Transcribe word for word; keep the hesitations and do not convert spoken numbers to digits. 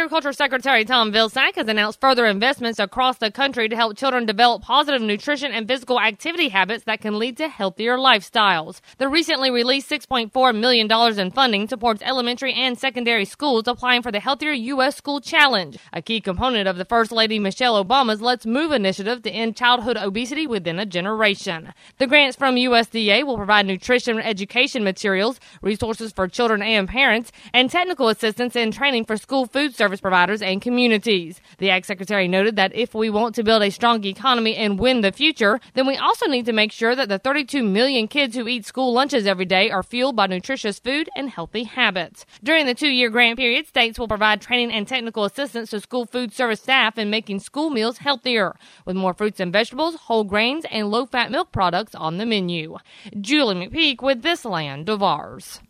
Agriculture Secretary Tom Vilsack has announced further investments across the country to help children develop positive nutrition and physical activity habits that can lead to healthier lifestyles. The recently released six point four million dollars in funding supports elementary and secondary schools applying for the Healthier U S School Challenge, a key component of the First Lady Michelle Obama's Let's Move initiative to end childhood obesity within a generation. The grants from U S D A will provide nutrition education materials, resources for children and parents, and technical assistance and training for school food service providers and communities. The Ag Secretary noted that if we want to build a strong economy and win the future, then we also need to make sure that the thirty-two million kids who eat school lunches every day are fueled by nutritious food and healthy habits. During the two-year grant period, states will provide training and technical assistance to school food service staff in making school meals healthier, with more fruits and vegetables, whole grains, and low-fat milk products on the menu. Julie McPeak with This Land of Ours.